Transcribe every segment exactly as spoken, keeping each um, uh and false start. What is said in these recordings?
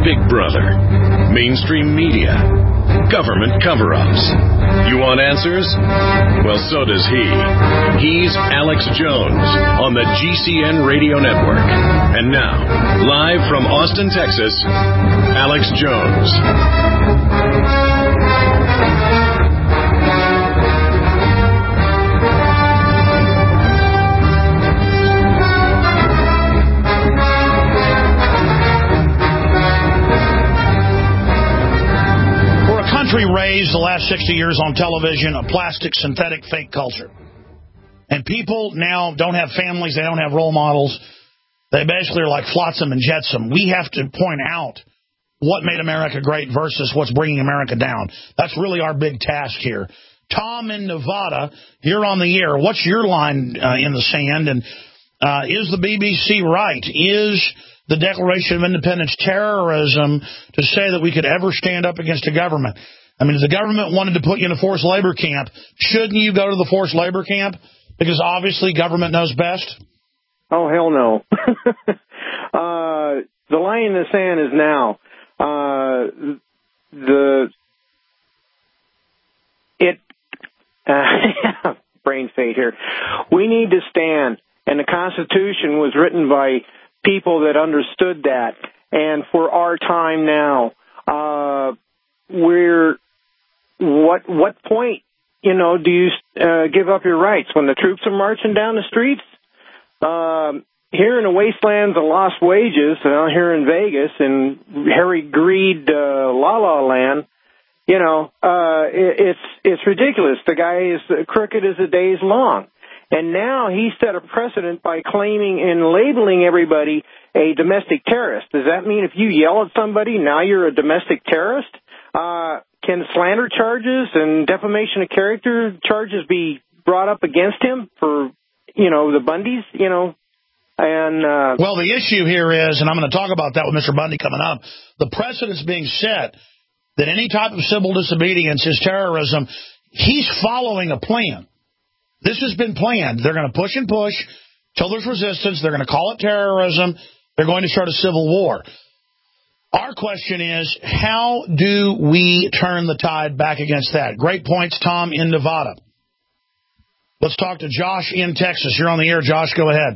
Big Brother, mainstream media, government cover-ups. You want answers? Well, so does he. He's Alex Jones on the G C N Radio Network. And now, live from Austin, Texas, Alex Jones. Raised the last sixty years on television a plastic, synthetic, fake culture. And people now don't have families, they don't have role models. They basically are like flotsam and jetsam. We have to point out what made America great versus what's bringing America down. That's really our big task here. Tom in Nevada, you're on the air. What's your line uh, in the sand? And uh, is the B B C right? Is the Declaration of Independence terrorism to say that we could ever stand up against a government? I mean, if the government wanted to put you in a forced labor camp, shouldn't you go to the forced labor camp? Because obviously government knows best. Oh, hell no. uh, the line in the sand is now. Uh, the it uh, brain fade here. We need to stand, and the Constitution was written by people that understood that. And for our time now, uh, we're What what point, you know, do you uh, give up your rights when the troops are marching down the streets? Um, here in the wastelands of lost wages, uh, here in Vegas, in Harry Greed, uh, La La Land, you know, uh, it, it's it's ridiculous. The guy is crooked as the day is long, and now he set a precedent by claiming and labeling everybody a domestic terrorist. Does that mean if you yell at somebody, now you're a domestic terrorist? Uh, Can slander charges and defamation of character charges be brought up against him for, you know, the Bundys, you know? And uh, well, the issue here is, and I'm going to talk about that with Mister Bundy coming up, the precedent's being set that any type of civil disobedience is terrorism. He's following a plan. This has been planned. They're going to push and push till there's resistance. They're going to call it terrorism. They're going to start a civil war. Our question is, how do we turn the tide back against that? Great points, Tom in Nevada. Let's talk to Josh in Texas. You're on the air, Josh. Go ahead.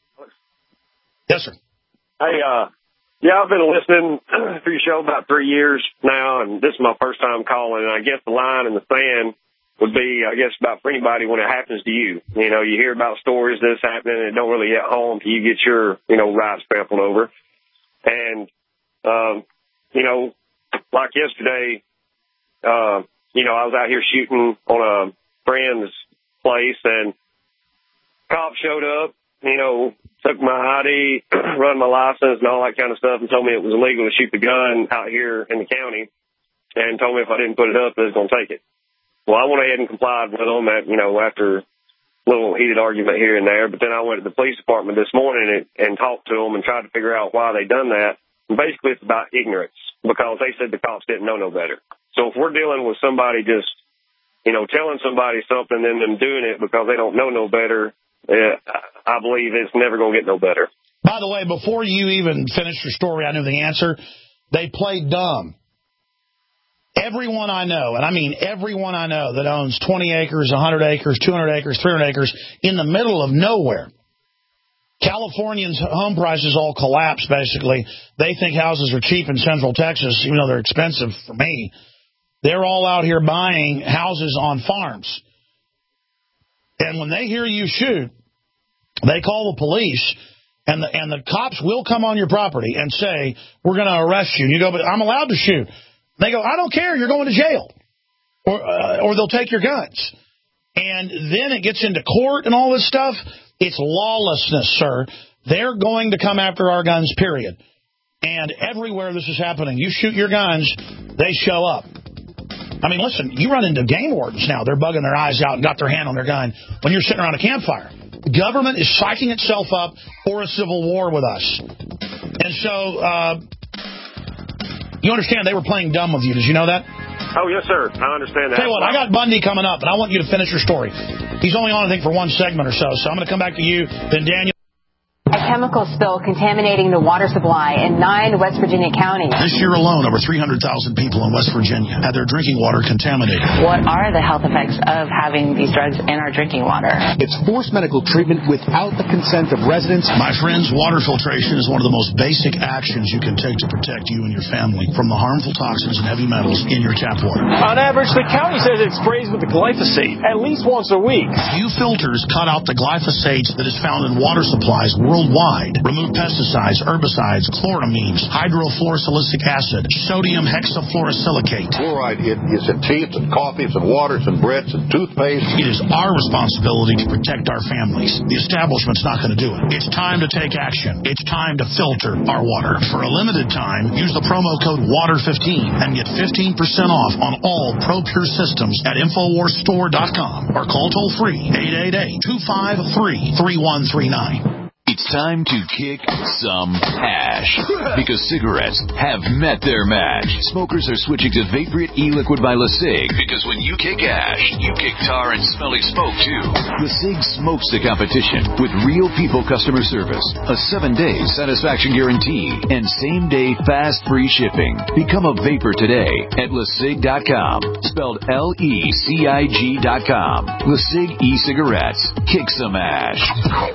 Yes, sir. Hey, uh, yeah, I've been listening to your show about three years now, and this is my first time calling. And I guess the line in the sand would be, I guess, about for anybody when it happens to you. You know, you hear about stories that's happening, and it don't really hit home till you get your, you know, rights trampled over. And Um, you know, like yesterday, uh, you know, I was out here shooting on a friend's place, and cops showed up, you know, took my I D, run my license and all that kind of stuff, and told me it was illegal to shoot the gun out here in the county, and told me if I didn't put it up, they was going to take it. Well, I went ahead and complied with them at, you know, after a little heated argument here and there, but then I went to the police department this morning and, and talked to them and tried to figure out why they done that. Basically, it's about ignorance, because they said the cops didn't know no better. So if we're dealing with somebody just, you know, telling somebody something and them doing it because they don't know no better, uh, I believe it's never going to get no better. By the way, before you even finished your story, I knew the answer. They played dumb. Everyone I know, and I mean everyone I know that owns twenty acres, one hundred acres, two hundred acres, three hundred acres in the middle of nowhere. Californians' home prices all collapse, basically. They think houses are cheap in Central Texas, even though they're expensive for me. They're all out here buying houses on farms. And when they hear you shoot, they call the police, and the, and the cops will come on your property and say, we're going to arrest you. And you go, but I'm allowed to shoot. They go, I don't care. You're going to jail. Or, uh, or they'll take your guns. And then it gets into court and all this stuff. It's lawlessness, sir. They're going to come after our guns, period. And everywhere this is happening, you shoot your guns, they show up. I mean, listen, you run into game wardens now. They're bugging their eyes out and got their hand on their gun when you're sitting around a campfire. The government is psyching itself up for a civil war with us. And so, uh, you understand they were playing dumb with you. Did you know that? Oh, yes, sir. I understand that. Tell you what, I got Bundy coming up, and I want you to finish your story. He's only on, I think, for one segment or so, so I'm going to come back to you, then Daniel. I chemical spill contaminating the water supply in nine West Virginia counties. This year alone, over three hundred thousand people in West Virginia had their drinking water contaminated. What are the health effects of having these drugs in our drinking water? It's forced medical treatment without the consent of residents. My friends, water filtration is one of the most basic actions you can take to protect you and your family from the harmful toxins and heavy metals in your tap water. On average, the county says it sprays with the glyphosate at least once a week. Few filters cut out the glyphosate that is found in water supplies worldwide. Remove pesticides, herbicides, chloramines, hydrofluorosilicic acid, sodium hexafluorosilicate. Fluoride it is in teas and coffees and waters and breads and toothpaste. It is our responsibility to protect our families. The establishment's not going to do it. It's time to take action. It's time to filter our water. For a limited time, use the promo code water fifteen and get fifteen percent off on all ProPure systems at infowars store dot com or call toll-free eight eight eight, two five three, three one three nine. It's time to kick some hash because cigarettes have met their match. Smokers are switching to Vaporite e-liquid by LeSig because when you kick ash, you kick tar and smelly smoke too. LeSig smokes the competition with real people customer service, a seven-day satisfaction guarantee, and same-day fast free shipping. Become a vapor today at LeSig dot com, spelled L E C I G dot com. LeSig e-cigarettes. Kick some ash.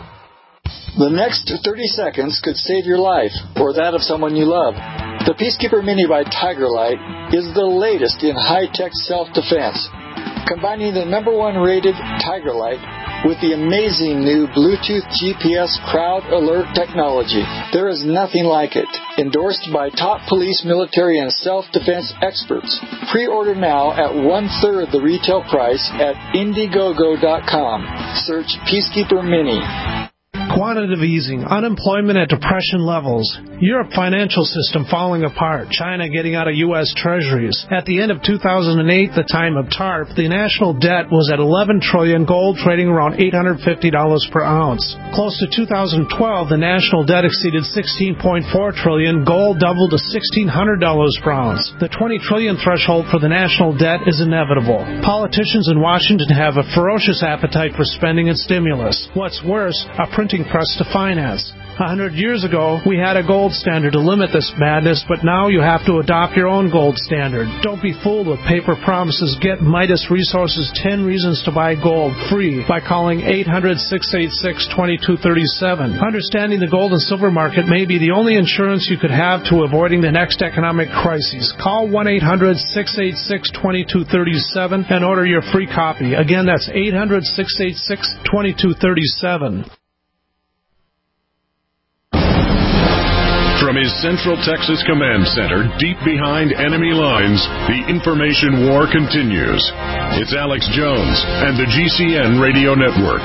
The next thirty seconds could save your life or that of someone you love. The Peacekeeper Mini by Tiger Light is the latest in high-tech self-defense, combining the number one rated Tiger Light with the amazing new Bluetooth G P S Crowd Alert technology. There is nothing like it. Endorsed by top police, military, and self-defense experts. Pre-order now at one-third the retail price at Indiegogo dot com. Search Peacekeeper Mini. Quantitative easing, unemployment at depression levels, Europe financial system falling apart, China getting out of U S treasuries. At the end of two thousand eight, the time of TARP, the national debt was at eleven trillion dollars, gold trading around eight hundred fifty dollars per ounce. Close to two thousand twelve, the national debt exceeded sixteen point four trillion dollars, gold doubled to sixteen hundred dollars per ounce. The twenty trillion dollars threshold for the national debt is inevitable. Politicians in Washington have a ferocious appetite for spending and stimulus. What's worse, a printing press to finance. A hundred years ago, we had a gold standard to limit this madness, but now you have to adopt your own gold standard. Don't be fooled with paper promises. Get Midas Resources ten Reasons to Buy Gold free by calling eight hundred, six eight six, two two three seven. Understanding the gold and silver market may be the only insurance you could have to avoiding the next economic crisis. Call one eight hundred, six eight six, two two three seven and order your free copy. Again, that's eight hundred, six eight six, two two three seven. From his Central Texas Command Center, deep behind enemy lines, the information war continues. It's Alex Jones and the G C N Radio Network.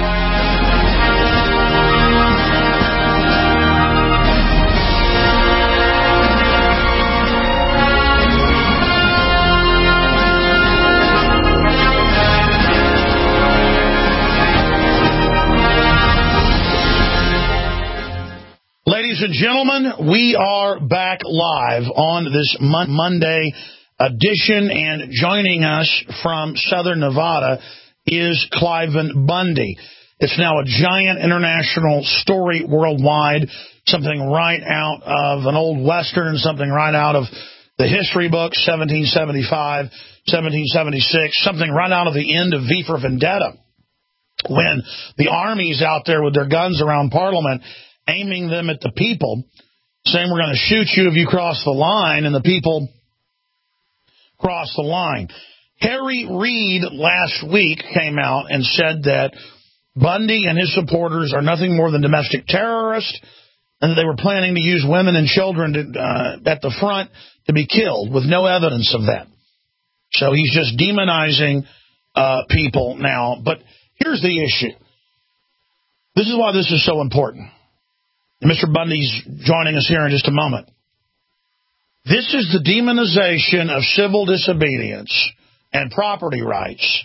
Ladies and gentlemen, we are back live on this mon- Monday edition, and joining us from Southern Nevada is Cliven Bundy. It's now a giant international story worldwide, something right out of an old Western, something right out of the history books, seventeen seventy-five, seventeen seventy-six, something right out of the end of V for Vendetta, when the army's out there with their guns around Parliament, aiming them at the people, saying we're going to shoot you if you cross the line, and the people cross the line. Harry Reid last week came out and said that Bundy and his supporters are nothing more than domestic terrorists, and that they were planning to use women and children to, uh, at the front to be killed, with no evidence of that. So he's just demonizing uh, people now. But here's the issue. This is why this is so important. Mister Bundy's joining us here in just a moment. This is the demonization of civil disobedience and property rights.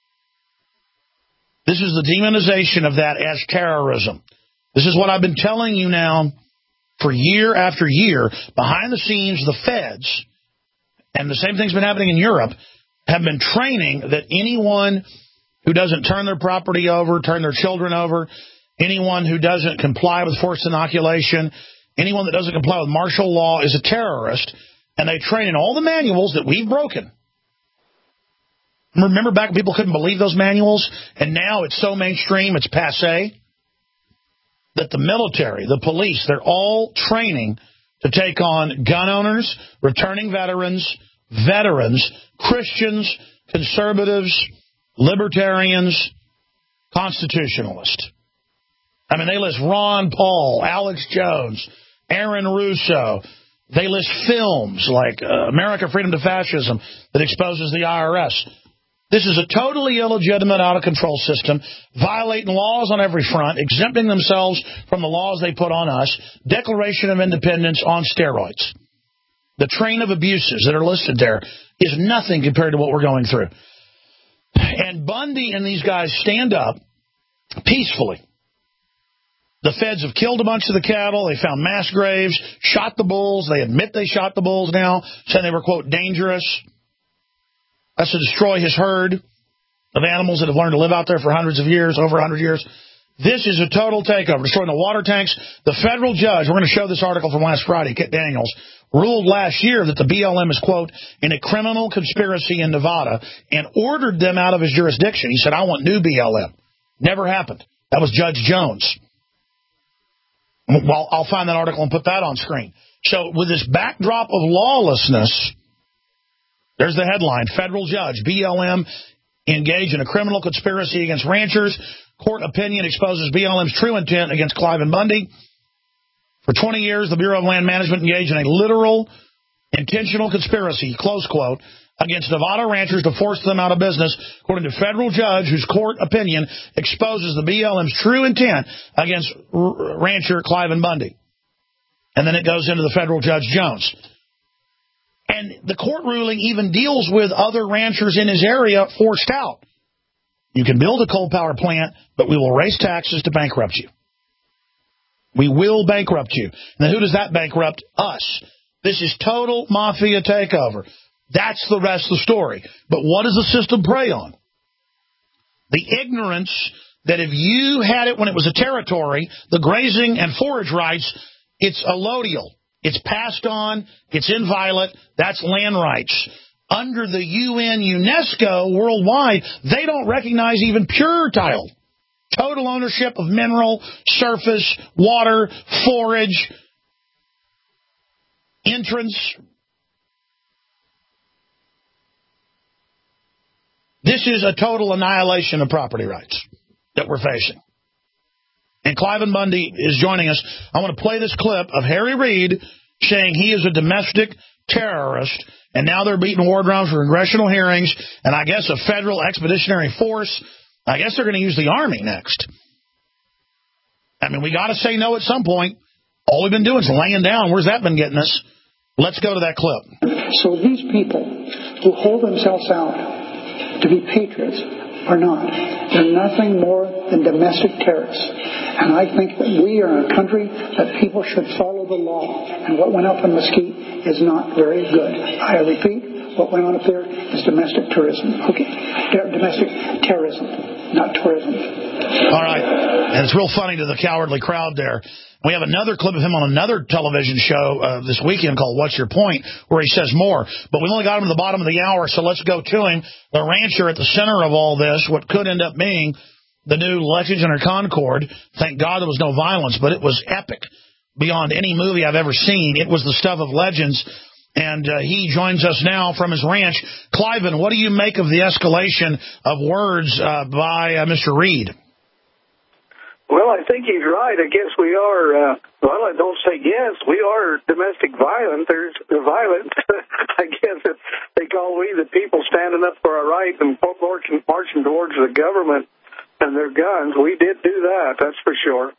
This is the demonization of that as terrorism. This is what I've been telling you now for year after year. Behind the scenes, the feds, and the same thing's been happening in Europe, have been training that anyone who doesn't turn their property over, turn their children over, Anyone who doesn't comply with forced inoculation, anyone that doesn't comply with martial law is a terrorist, and they train in all the manuals that we've broken. Remember back when people couldn't believe those manuals, and now it's so mainstream, it's passé, that the military, the police, they're all training to take on gun owners, returning veterans, veterans, Christians, conservatives, libertarians, constitutionalists. I mean, they list Ron Paul, Alex Jones, Aaron Russo. They list films like uh, America, Freedom to Fascism that exposes the I R S. This is a totally illegitimate, out-of-control system, violating laws on every front, exempting themselves from the laws they put on us, Declaration of Independence on steroids. The train of abuses that are listed there is nothing compared to what we're going through. And Bundy and these guys stand up peacefully. The feds have killed a bunch of the cattle. They found mass graves, shot the bulls. They admit they shot the bulls now, saying they were, quote, dangerous. That's to destroy his herd of animals that have learned to live out there for hundreds of years, over one hundred years. This is a total takeover, destroying the water tanks. The federal judge, we're going to show this article from last Friday, Kit Daniels, ruled last year that the B L M is, quote, in a criminal conspiracy in Nevada and ordered them out of his jurisdiction. He said, I want new B L M. Never happened. That was Judge Jones. Well, I'll find that article and put that on screen. So with this backdrop of lawlessness, there's the headline, federal judge, B L M engaged in a criminal conspiracy against ranchers. Court opinion exposes B L M's true intent against Cliven Bundy. For twenty years, the Bureau of Land Management engaged in a literal, intentional conspiracy, close quote, against Nevada ranchers to force them out of business, according to federal judge whose court opinion exposes the B L M's true intent against r- rancher Cliven Bundy. And then it goes into the federal Judge Jones. And the court ruling even deals with other ranchers in his area forced out. You can build a coal power plant, but we will raise taxes to bankrupt you. We will bankrupt you. And then who does that bankrupt? Us. This is total mafia takeover. That's the rest of the story. But what does the system prey on? The ignorance that if you had it when it was a territory, the grazing and forage rights, it's allodial. It's passed on. It's inviolate. That's land rights. Under the U N UNESCO worldwide, they don't recognize even pure title. Total ownership of mineral, surface, water, forage, entrance. This is a total annihilation of property rights that we're facing. And Cliven Bundy is joining us. I want to play this clip of Harry Reid saying he is a domestic terrorist, and now they're beating war drums for congressional hearings, and I guess a federal expeditionary force. I guess they're going to use the Army next. I mean, we got to say no at some point. All we've been doing is laying down. Where's that been getting us? Let's go to that clip. So these people who hold themselves out to be patriots are not. They're nothing more than domestic terrorists. And I think that we are a country that people should follow the law. And what went up in Mesquite is not very good. I repeat, what went on up there is domestic tourism. Okay, domestic terrorism, not tourism. All right. And it's real funny to the cowardly crowd there. We have another clip of him on another television show uh, this weekend called What's Your Point, where he says more. But we've only got him to the bottom of the hour, so let's go to him. The rancher at the center of all this, what could end up being the new Lexington or Concord. Thank God there was no violence, but it was epic beyond any movie I've ever seen. It was the stuff of legends. And uh, he joins us now from his ranch. Cliven, what do you make of the escalation of words uh, by uh, Mister Reid? Well, I think he's right. I guess we are, uh, well, I don't say yes, we are domestic violent. There's the violence. I guess if they call we the people standing up for our rights and marching, marching towards the government and their guns. We did do that, that's for sure.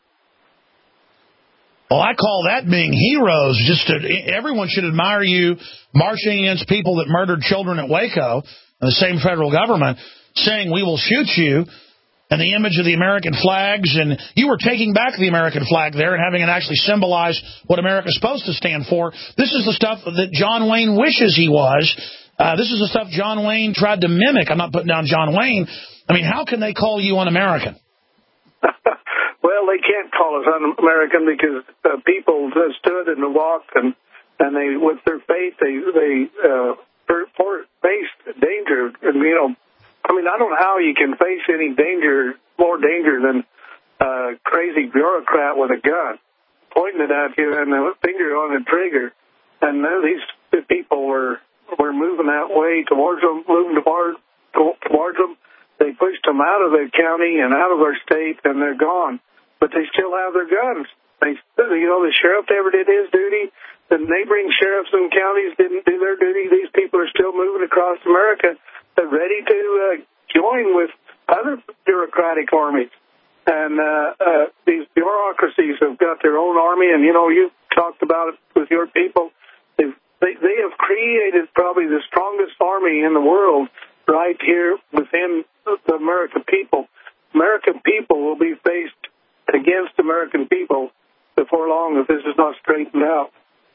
Well, I call that being heroes. Just to, everyone should admire you marching against people that murdered children at Waco, the same federal government, saying we will shoot you. And the image of the American flags, and you were taking back the American flag there and having it actually symbolize what America's supposed to stand for. This is the stuff that John Wayne wishes he was. Uh, this is the stuff John Wayne tried to mimic. I'm not putting down John Wayne. I mean, how can they call you un-American? Well, they can't call us un-American because uh, people stood and walked and and they, with their faith, they they uh, faced danger. And you know, I mean, I don't know how you can face any danger, more danger than a crazy bureaucrat with a gun pointing it at you and a finger on the trigger. And uh, these people were were moving that way towards them, moving toward, towards them. They pushed them out of the county and out of our state, and they're gone. But they still have their guns. They, you know, the sheriff never did his duty. The neighboring sheriffs and counties didn't do their duty. These people are still moving across America. They're ready to uh, join with other bureaucratic armies. And uh, uh, these bureaucracies have got their own army. And, you know, you talked about it with your people. They've, they, they have created probably the strongest army in the world right here within the American people. American people will be faced against American people before long if this is not straightened out.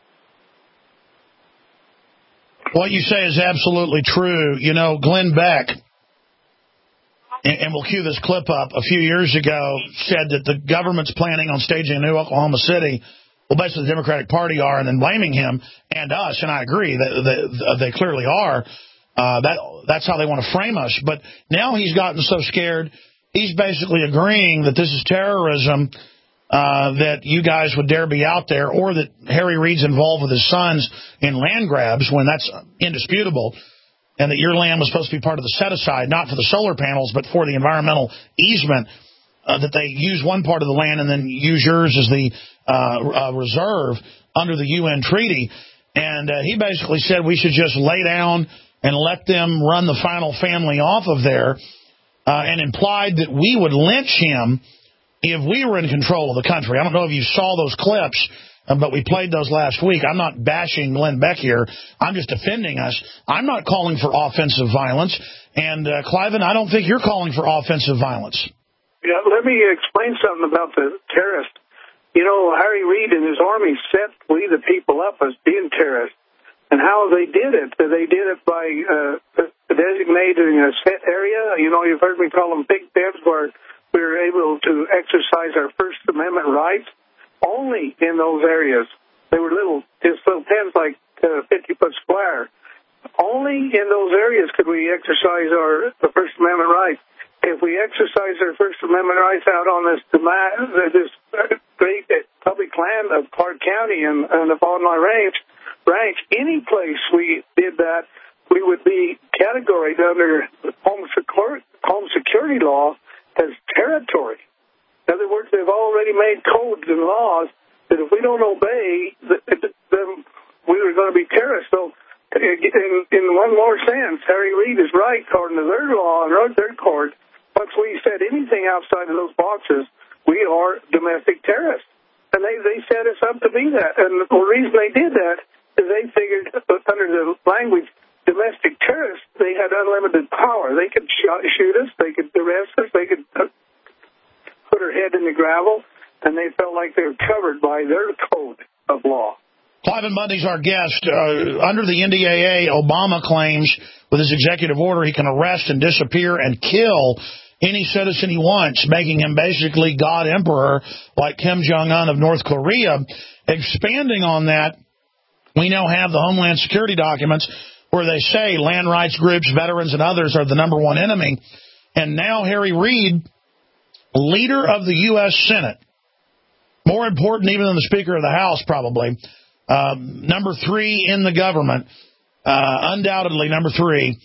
What you say is absolutely true. You know, Glenn Beck, and we'll cue this clip up, a few years ago said that the government's planning on staging a new Oklahoma City. Well, basically the Democratic Party are, and then blaming him and us, and I agree, that they, they clearly are. Uh, that that's how they want to frame us. But now he's gotten so scared, he's basically agreeing that this is terrorism, uh, that you guys would dare be out there, or that Harry Reid's involved with his sons in land grabs, when that's indisputable, and that your land was supposed to be part of the set-aside, not for the solar panels, but for the environmental easement, uh, that they use one part of the land and then use yours as the uh, uh, reserve under the U N treaty. And uh, he basically said we should just lay down and let them run the final family off of there, uh, and implied that we would lynch him if we were in control of the country. I don't know if you saw those clips, uh, but we played those last week. I'm not bashing Glenn Beck here. I'm just defending us. I'm not calling for offensive violence. And, uh, Cliven, I don't think you're calling for offensive violence. Yeah, let me explain something about the terrorists. You know, Harry Reid and his army set we the people up as being terrorists. And how they did it, they did it by uh, designating a set area. You know, you've heard me call them big tents, where we were able to exercise our First Amendment rights only in those areas. They were little, just little tents like uh, fifty-foot square. Only in those areas could we exercise our the First Amendment rights. If we exercise our First Amendment rights out on this this great public land of Clark County and, and upon my ranch, ranch, any place we did that, we would be categorized under home security, home security law as territory. In other words, they've already made codes and laws that if we don't obey, then we were going to be terrorists. So, in, in one more sense, Harry Reid is right, according to their law and their court. Once we said anything outside of those boxes, we are domestic terrorists. And they, they set us up to be that. And the reason they did that is they figured, under the language domestic terrorists, they had unlimited power. They could sh- shoot us, they could arrest us, they could put our head in the gravel, and they felt like they were covered by their code of law. Cliven Bundy's our guest. Uh, under the N D A A, Obama claims with his executive order he can arrest and disappear and kill any citizen he wants, making him basically God Emperor like Kim Jong-un of North Korea. Expanding on that, we now have the Homeland Security documents where they say land rights groups, veterans, and others are the number one enemy. And now Harry Reid, leader of the U S Senate, more important even than the Speaker of the House probably, uh, number three in the government, uh, undoubtedly number three,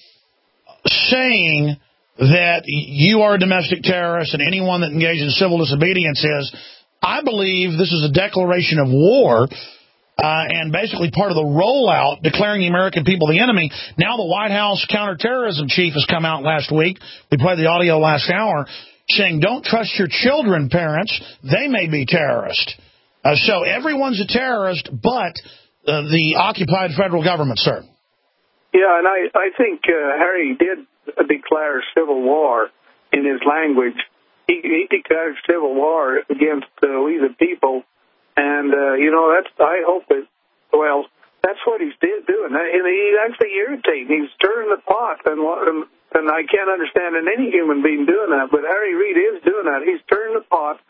saying that you are a domestic terrorist and anyone that engages in civil disobedience is, I believe this is a declaration of war, uh, and basically part of the rollout declaring the American people the enemy. Now the White House counterterrorism chief has come out last week. We played the audio last hour saying, don't trust your children, parents. They may be terrorists. Uh, so everyone's a terrorist but uh, the occupied federal government, sir. Yeah, and I, I think uh, Harry did declare civil war in his language. He, he declared civil war against uh, we the people, and uh, you know that's. I hope that. Well, that's what he's did, doing. And he's actually irritating. He's stirring the pot, and and I can't understand any human being doing that. But Harry Reid is doing that. He's stirring the pot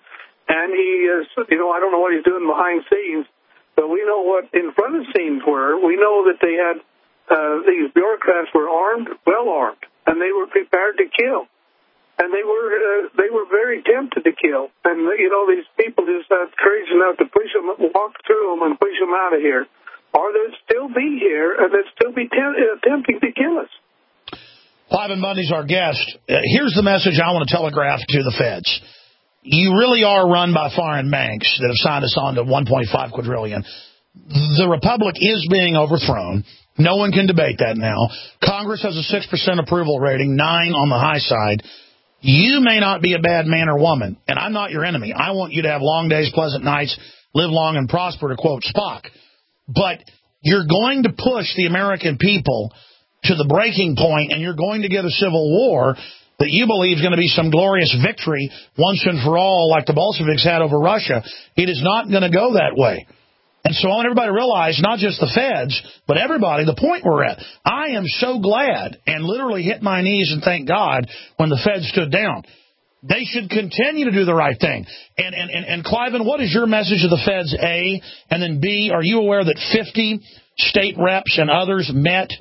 and he is, you know, I don't know what he's doing behind scenes, but we know what in front of scenes were. We know that they had, uh, these bureaucrats were armed, well armed, and they were prepared to kill. And they were uh, they were very tempted to kill. And, you know, these people just had courage enough to push them, walk through them and push them out of here. Or they'd still be here, and they'd still be te- attempting to kill us. Cliven Bundy's our guest. Uh, here's the message I want to telegraph to the feds. You really are run by foreign banks that have signed us on to one point five quadrillion. The republic is being overthrown. No one can debate that now. Congress has a six percent approval rating, nine on the high side. You may not be a bad man or woman, and I'm not your enemy. I want you to have long days, pleasant nights, live long and prosper, to quote Spock. But you're going to push the American people to the breaking point, and you're going to get a civil war that you believe is going to be some glorious victory once and for all, like the Bolsheviks had over Russia. It is not going to go that way. And so I want everybody to realize, not just the feds, but everybody, the point we're at. I am so glad and literally hit my knees and thank God when the feds stood down. They should continue to do the right thing. And, and, and, and Cliven, what is your message to the feds, A? And then, B, are you aware that fifty state reps and others met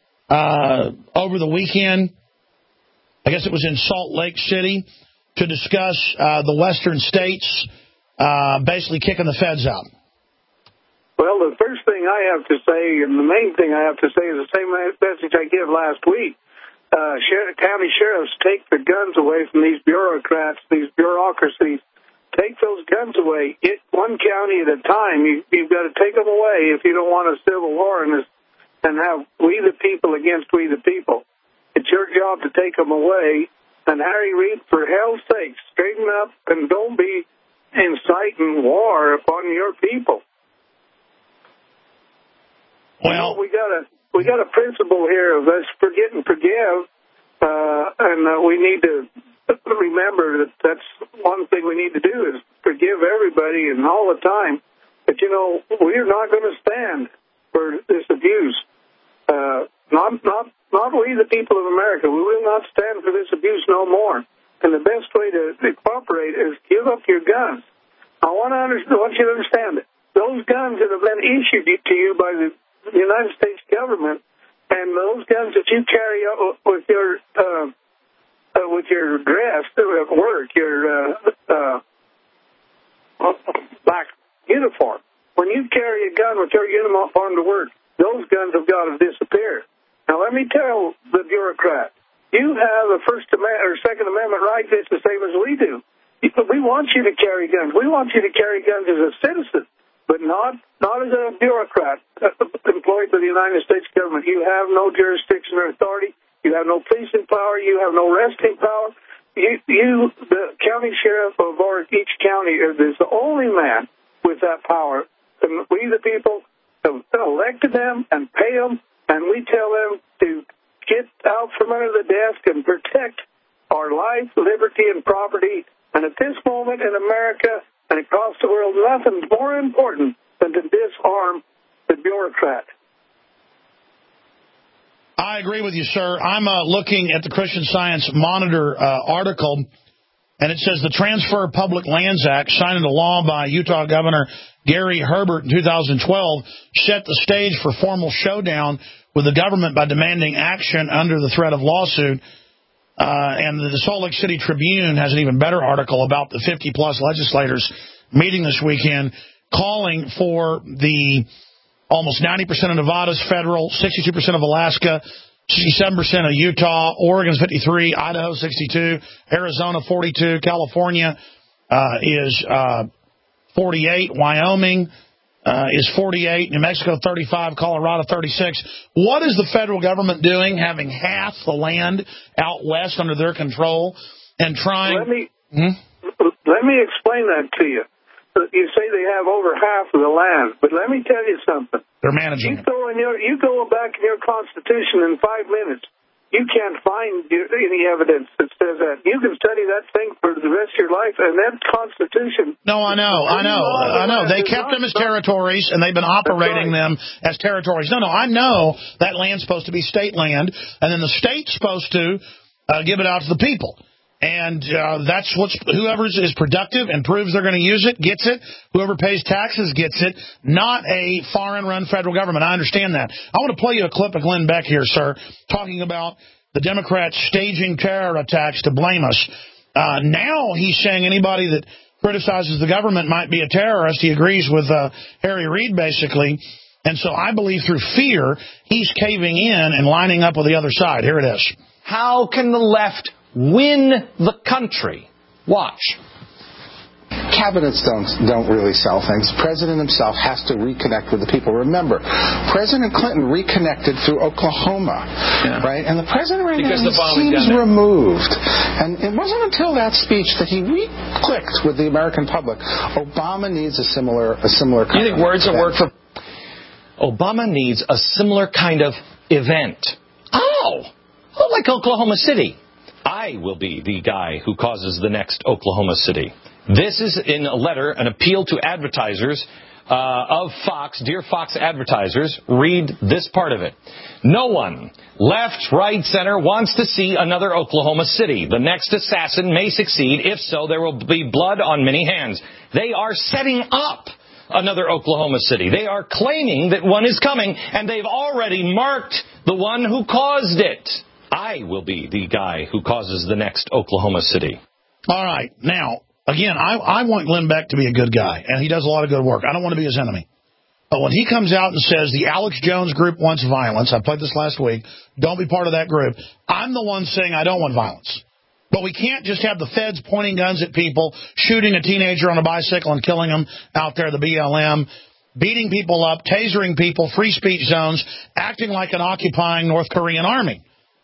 uh, over the weekend? I guess it was in Salt Lake City to discuss uh, the western states uh, basically kicking the feds out. Well, the first thing I have to say, and the main thing I have to say, is the same message I gave last week. Uh, sheriff, county sheriffs, take the guns away from these bureaucrats, these bureaucracies. Take those guns away. It, one county at a time. You, you've got to take them away if you don't want a civil war and, this, and have we the people against we the people. It's your job to take them away. And Harry Reid, for hell's sake, straighten up and don't be inciting war upon your people. Well, you know, we got a we got a principle here of let's forget and forgive, uh, and uh, we need to remember that that's one thing we need to do is forgive everybody and all the time. But you know, we're not going to stand for this abuse. Uh, not not not we the people of America. We will not stand for this abuse no more. And the best way to, to cooperate is give up your guns. I want to understand. I want you to understand it. Those guns that have been issued to you by the the United States government, and those guns that you carry with your uh, uh, with your dress at work, your uh, uh, black uniform. When you carry a gun with your uniform to work, those guns have got to disappear. Now, let me tell the bureaucrat, you have a First Amendment or Second Amendment right just the same as we do. We want you to carry guns. We want you to carry guns as a citizen. But not not as a bureaucrat employed by the United States government. You have no jurisdiction or authority. You have no policing power. You have no arresting power. You, you the county sheriff of our, each county, is the only man with that power. And we, the people, have elected them and pay them, and we tell them to get out from under the desk and protect our life, liberty, and property. And at this moment in America and across the world, nothing's more important than to disarm the bureaucrat. I agree with you, sir. I'm uh, looking at the Christian Science Monitor uh, article, and it says the Transfer of Public Lands Act, signed into law by Utah Governor Gary Herbert in two thousand twelve, set the stage for formal showdown with the government by demanding action under the threat of lawsuit. Uh, and the Salt Lake City Tribune has an even better article about the fifty-plus legislators meeting this weekend, calling for the almost ninety percent of Nevada's federal, sixty-two percent of Alaska, sixty-seven percent of Utah, Oregon's fifty-three, Idaho sixty-two, Arizona forty-two, California uh, is uh, forty-eight, Wyoming Uh, is forty-eight, New Mexico thirty-five, Colorado thirty-six. What is the federal government doing, having half the land out west under their control and trying... Let me, hmm? let me explain that to you. You say they have over half of the land, but let me tell you something. They're managing you go, in your, you go back in your Constitution in five minutes. You can't find any evidence that says that. You can study that thing for the rest of your life, and that Constitution... No, I know, I know, I know. They kept them as territories, and they've been operating them as territories. No, no, I know that land's supposed to be state land, and then the state's supposed to uh, give it out to the people. And uh, that's what's whoever is productive and proves they're going to use it gets it. Whoever pays taxes gets it, not a foreign-run federal government. I understand that. I want to play you a clip of Glenn Beck here, sir, talking about the Democrats staging terror attacks to blame us. Uh, now he's saying anybody that criticizes the government might be a terrorist. He agrees with uh, Harry Reid, basically. And so I believe through fear, he's caving in and lining up with the other side. Here it is. How can the left win the country? Watch. Cabinets don't don't really sell things. The president himself has to reconnect with the people. Remember, President Clinton reconnected through Oklahoma, yeah. right? And the president right because now seems removed. And it wasn't until that speech that he re-clicked with the American public. Obama needs a similar a similar kind you think of words event. will work for Obama needs a similar kind of event. Oh, oh like Oklahoma City. I will be the guy who causes the next Oklahoma City. This is in a letter, an appeal to advertisers uh, of Fox. Dear Fox advertisers, read this part of it. No one, left, right, center, wants to see another Oklahoma City. The next assassin may succeed. If so, there will be blood on many hands. They are setting up another Oklahoma City. They are claiming that one is coming, and they've already marked the one who caused it. I will be the guy who causes the next Oklahoma City. All right. Now, again, I, I want Glenn Beck to be a good guy, and he does a lot of good work. I don't want to be his enemy. But when he comes out and says the Alex Jones group wants violence, I played this last week, don't be part of that group, I'm the one saying I don't want violence. But we can't just have the feds pointing guns at people, shooting a teenager on a bicycle and killing them out there, the B L M, beating people up, tasering people, free speech zones, acting like an occupying North Korean army.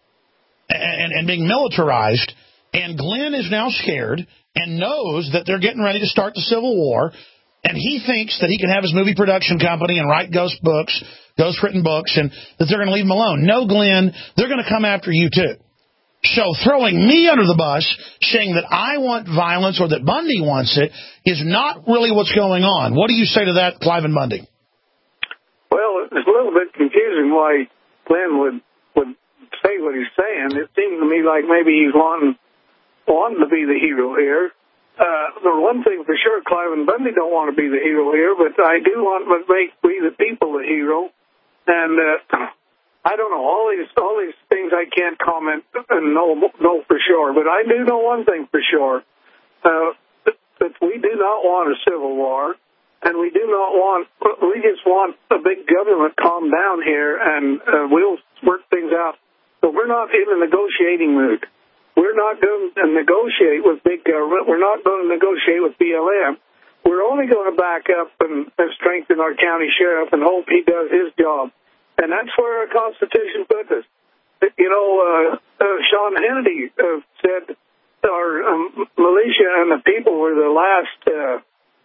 And, and being militarized, and Glenn is now scared and knows that they're getting ready to start the Civil War, and he thinks that he can have his movie production company and write ghost books, ghost-written books, and that they're going to leave him alone. No, Glenn, they're going to come after you, too. So throwing me under the bus, saying that I want violence or that Bundy wants it, is not really what's going on. What do you say to that, Cliven Bundy? Well, it's a little bit confusing why Glenn would, would say what he's saying. It seems to me like maybe he's wanting, wanting to be the hero here. Uh, the one thing for sure, Cliven Bundy don't want to be the hero here, but I do want to make we the people the hero. And uh, I don't know, all these all these things I can't comment and know, know for sure, but I do know one thing for sure, uh, that, that we do not want a civil war, and we do not want, we just want a big government calm down here, and uh, we'll work things out. So we're not in a negotiating mood. We're not going to negotiate with big government. We're not going to negotiate with B L M. We're only going to back up and, and strengthen our county sheriff and hope he does his job. And that's where our Constitution put us. You know, uh, uh, Sean Hannity uh, said our um, militia and the people were the last uh,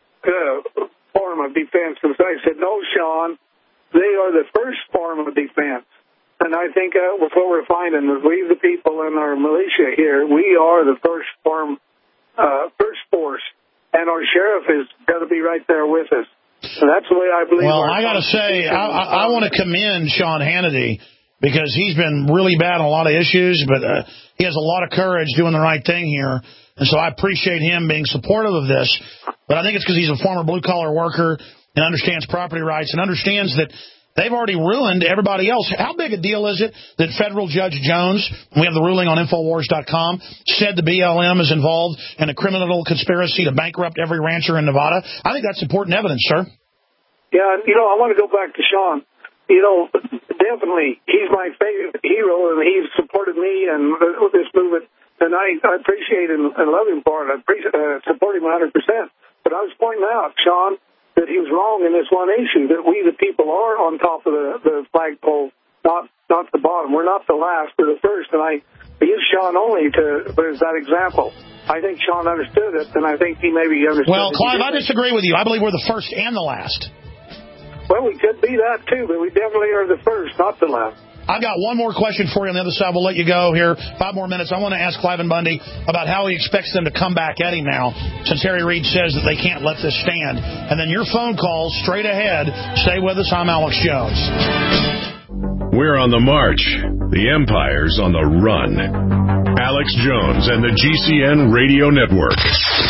uh, form of defense. And so I said, no, Sean, they are the first form of defense. And I think uh, what we're finding is we, the people in our militia here, we are the first form, uh, first force, and our sheriff has got to be right there with us. And that's the way I believe. Well, I got to say, I, I, I want to commend Sean Hannity because he's been really bad on a lot of issues, but uh, he has a lot of courage doing the right thing here. And so I appreciate him being supportive of this. But I think it's because he's a former blue-collar worker and understands property rights and understands that they've already ruined everybody else. How big a deal is it that Federal Judge Jones, we have the ruling on Infowars dot com, said the B L M is involved in a criminal conspiracy to bankrupt every rancher in Nevada? I think that's important evidence, sir. Yeah, you know, I want to go back to Sean. You know, definitely, he's my favorite hero, and he's supported me and this movement, and I, I appreciate and love him for it. I appreciate, uh, support him one hundred percent. But I was pointing out, Sean, that he was wrong in this one issue, that we, the people, are on top of the, the flagpole, not not the bottom. We're not the last, we're the first. And I use Sean only to as that example. I think Sean understood it, and I think he maybe understood well, it. Well, Clive, I disagree with you. I believe we're the first and the last. Well, we could be that, too, but we definitely are the first, not the last. I've got one more question for you on the other side. We'll let you go here. Five more minutes. I want to ask Cliven Bundy about how he expects them to come back at him now, since Harry Reid says that they can't let this stand. And then your phone calls straight ahead. Stay with us. I'm Alex Jones. We're on the march. The Empire's on the run. Alex Alex Jones and the G C N Radio Network.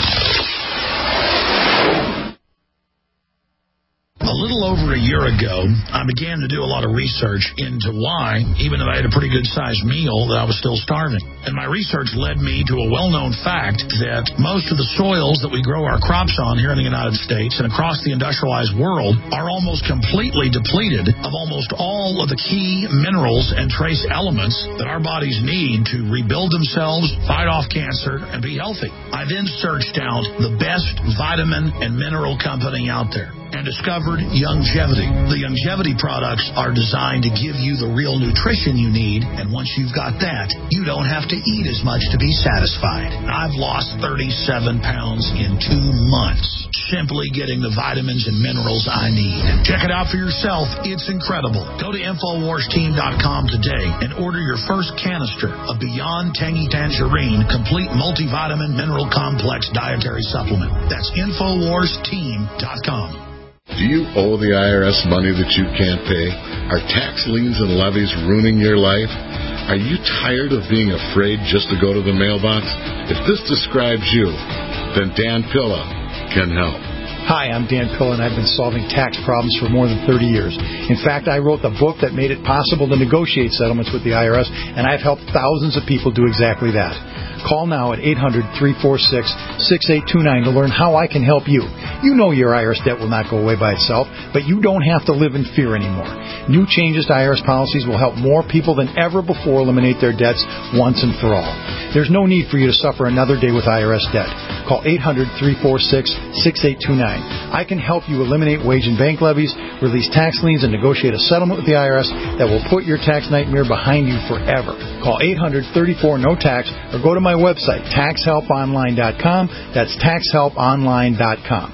A little over a year ago, I began to do a lot of research into why, even though I had a pretty good-sized meal, that I was still starving. And my research led me to a well-known fact that most of the soils that we grow our crops on here in the United States and across the industrialized world are almost completely depleted of almost all of the key minerals and trace elements that our bodies need to rebuild themselves, fight off cancer, and be healthy. I then searched out the best vitamin and mineral company out there and discovered Youngevity. The Youngevity products are designed to give you the real nutrition you need, and once you've got that, you don't have to eat as much to be satisfied. I've lost thirty-seven pounds in two months, simply getting the vitamins and minerals I need. Check it out for yourself. It's incredible. Go to Infowars Team dot com today and order your first canister of Beyond Tangy Tangerine Complete Multivitamin Mineral Complex Dietary Supplement. That's Infowars Team dot com. Do you owe the I R S money that you can't pay? Are tax liens and levies ruining your life? Are you tired of being afraid just to go to the mailbox? If this describes you, then Dan Pilla can help. Hi, I'm Dan Pilla, and I've been solving tax problems for more than thirty years. In fact, I wrote the book that made it possible to negotiate settlements with the I R S, and I've helped thousands of people do exactly that. Call now at eight hundred, three four six, six eight two nine to learn how I can help you. You know your I R S debt will not go away by itself, but you don't have to live in fear anymore. New changes to I R S policies will help more people than ever before eliminate their debts once and for all. There's no need for you to suffer another day with I R S debt. Call eight hundred, three four six, six eight two nine. I can help you eliminate wage and bank levies, release tax liens, and negotiate a settlement with the I R S that will put your tax nightmare behind you forever. Call eight hundred, thirty-four, no tax or go to my website, tax help online dot com. That's tax help online dot com.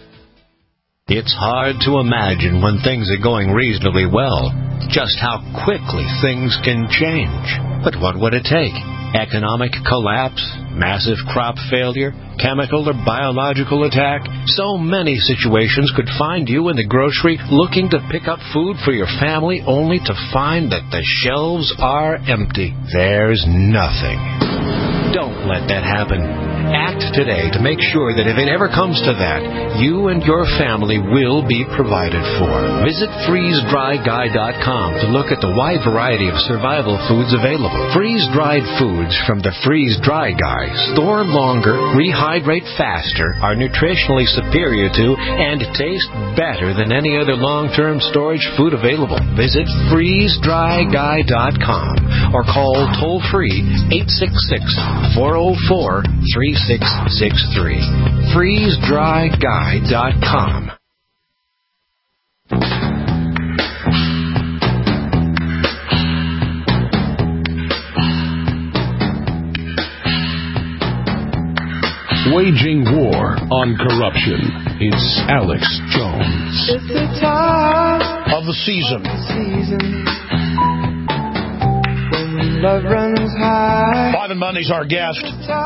It's hard to imagine when things are going reasonably well just how quickly things can change. But what would it take? Economic collapse, massive crop failure, chemical or biological attack? So many situations could find you in the grocery looking to pick up food for your family only to find that the shelves are empty. There's nothing. Don't let that happen. Act today to make sure that if it ever comes to that, you and your family will be provided for. Visit freeze dry guy dot com to look at the wide variety of survival foods available. Freeze-dried foods from the Freeze Dry Guy store longer, rehydrate faster, are nutritionally superior to, and taste better than any other long-term storage food available. Visit freeze dry guy dot com or call toll-free eight six six, four oh four, three six six three. freeze dry guy dot com. Waging war on corruption. It's Alex Jones. It's the time of the season. When love runs high. Cliven Bundy's our guest.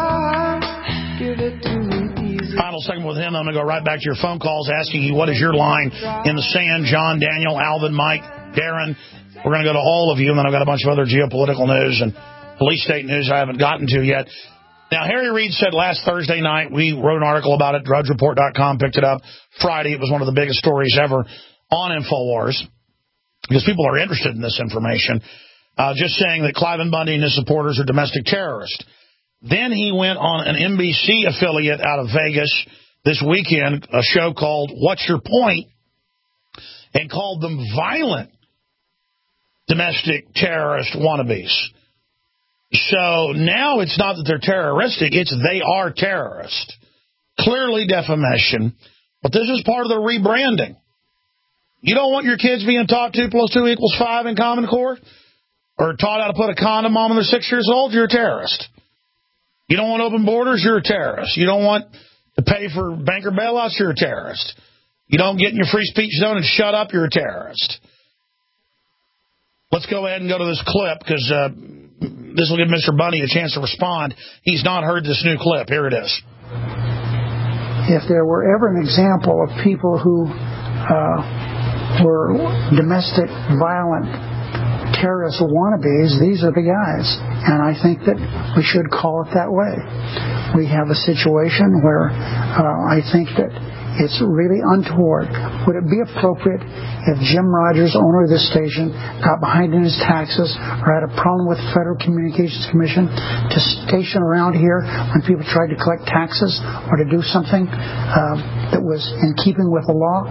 Final segment with him. I'm going to go right back to your phone calls asking you what is your line in the sand. John, Daniel, Alvin, Mike, Darren. We're going to go to all of you, and then I've got a bunch of other geopolitical news and police state news I haven't gotten to yet. Now, Harry Reid said last Thursday night, we wrote an article about it, drudge report dot com picked it up Friday. It was one of the biggest stories ever on InfoWars because people are interested in this information, uh, just saying that Cliven Bundy and his supporters are domestic terrorists. Then he went on an N B C affiliate out of Vegas this weekend, a show called What's Your Point, and called them violent domestic terrorist wannabes. So now it's not that they're terroristic, it's they are terrorists. Clearly defamation, but this is part of the rebranding. You don't want your kids being taught two plus two equals five in Common Core? Or taught how to put a condom on when they're six years old? You're a terrorist. You don't want open borders? You're a terrorist. You don't want to pay for banker bailouts? You're a terrorist. You don't get in your free speech zone and shut up? You're a terrorist. Let's go ahead and go to this clip because uh, this will give Mister Bundy a chance to respond. He's not heard this new clip. Here it is. If there were ever an example of people who uh, were domestic violent terrorist wannabes, these are the guys. And I think that we should call it that way. We have a situation where uh, I think that it's really untoward. Would it be appropriate if Jim Rogers, owner of this station, got behind in his taxes or had a problem with the Federal Communications Commission to station around here when people tried to collect taxes or to do something uh, that was in keeping with the law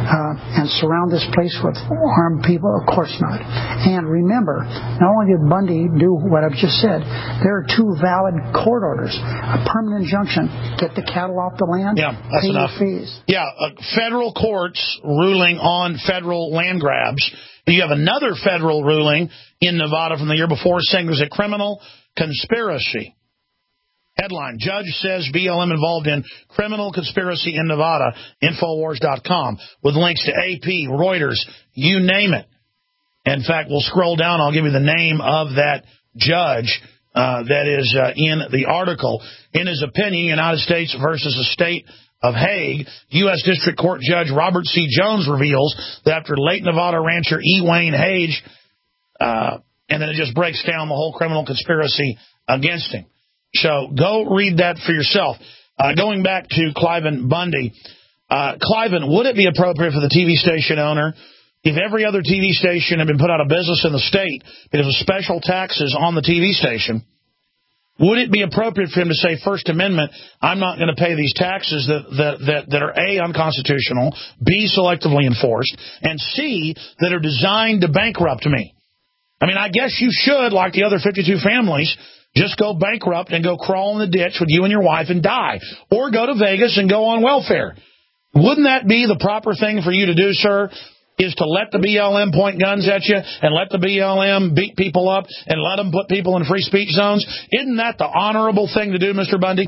uh, and surround this place with armed people? Of course not. And remember, not only did Bundy do what I've just said, there are two valid court orders. A permanent injunction, get the cattle off the land, yeah, that's pay enough. your fees. Yeah, uh, federal courts ruling on federal land grabs. You have another federal ruling in Nevada from the year before saying there's a criminal conspiracy. Headline, Judge says B L M involved in criminal conspiracy in Nevada, Infowars dot com, with links to A P, Reuters, you name it. In fact, we'll scroll down. I'll give you the name of that judge uh, that is uh, in the article. In his opinion, United States versus the state of Hague, U S District Court Judge Robert C. Jones reveals that after late Nevada rancher E. Wayne Hage, uh, and then it just breaks down the whole criminal conspiracy against him. So go read that for yourself. Uh, going back to Cliven Bundy, uh, Cliven, would it be appropriate for the T V station owner, if every other T V station had been put out of business in the state because of special taxes on the T V station, would it be appropriate for him to say, First Amendment, I'm not going to pay these taxes that, that, that, that are A, unconstitutional, B, selectively enforced, and C, that are designed to bankrupt me? I mean, I guess you should, like the other fifty-two families, just go bankrupt and go crawl in the ditch with you and your wife and die. Or go to Vegas and go on welfare. Wouldn't that be the proper thing for you to do, sir? Is to let the B L M point guns at you and let the B L M beat people up and let them put people in free speech zones? Isn't that the honorable thing to do, Mister Bundy?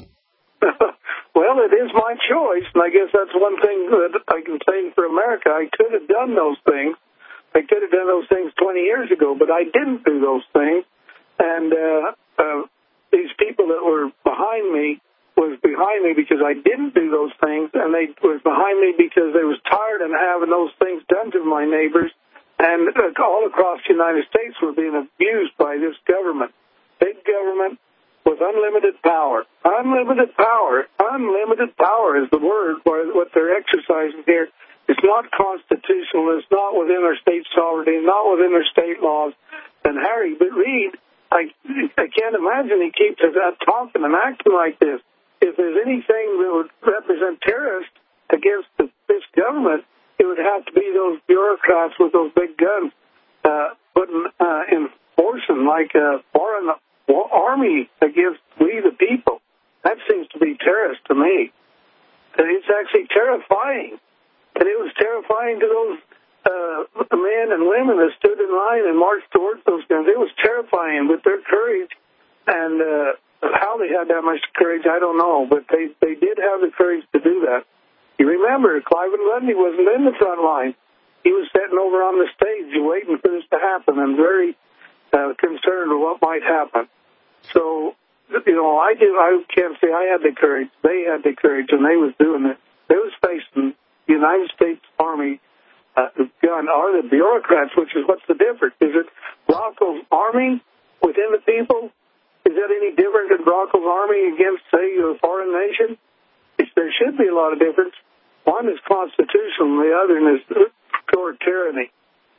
Well, it is my choice, and I guess that's one thing that I can say for America. I could have done those things. I could have done those things twenty years ago, but I didn't do those things. And uh, uh, these people that were behind me was behind me because I didn't do those things, and they was behind me because they was tired of having those things done to my neighbors, and uh, all across the United States were being abused by this government. Big government with unlimited power. Unlimited power. Unlimited power is the word for what they're exercising here. It's not constitutional. It's not within their state sovereignty, not within their state laws. And Harry Reid, I, I can't imagine he keeps talking and acting like this. If there's anything that would represent terrorists against the, this government, it would have to be those bureaucrats with those big guns uh, putting uh, enforcing like a foreign army against we the people. That seems to be terrorist to me. And it's actually terrifying. And it was terrifying to those uh, men and women that stood in line and marched towards those guns. It was terrifying with their courage and uh, how they had that much courage, I don't know, but they, they did have the courage to do that. You remember, Cliven Bundy wasn't in the front line. He was sitting over on the stage waiting for this to happen and very uh, concerned with what might happen. So, you know, I did. I can't say I had the courage. They had the courage, and they was doing it. They was facing the United States Army uh, gun, or the bureaucrats, which is what's the difference? Is it Rocco's Army within the people? Is that any different than Rocco's Army against, say, a foreign nation? It's, there should be a lot of difference. One is constitutional, the other is pure tyranny.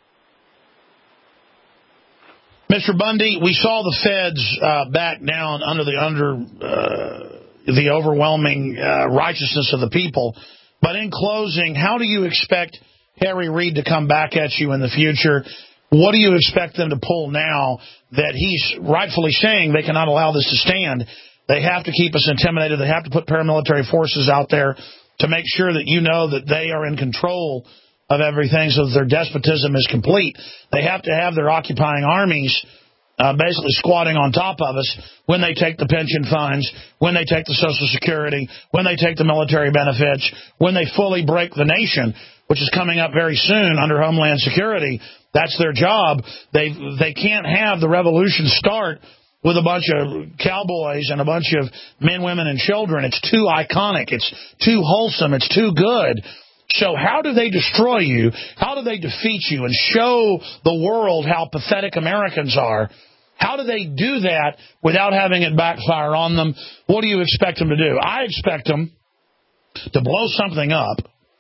Mister Bundy, we saw the feds uh, back down under the under uh, the overwhelming uh, righteousness of the people. But in closing, how do you expect Harry Reid to come back at you in the future? What do you expect them to pull now that he's rightfully saying they cannot allow this to stand? They have to keep us intimidated. They have to put paramilitary forces out there to make sure that you know that they are in control of everything so that their despotism is complete. They have to have their occupying armies uh, basically squatting on top of us when they take the pension funds, when they take the Social Security, when they take the military benefits, when they fully break the nation, which is coming up very soon under Homeland Security. That's their job. They they can't have the revolution start with a bunch of cowboys and a bunch of men, women, and children. It's too iconic. It's too wholesome. It's too good. So how do they destroy you? How do they defeat you and show the world how pathetic Americans are? How do they do that without having it backfire on them? What do you expect them to do? I expect them to blow something up,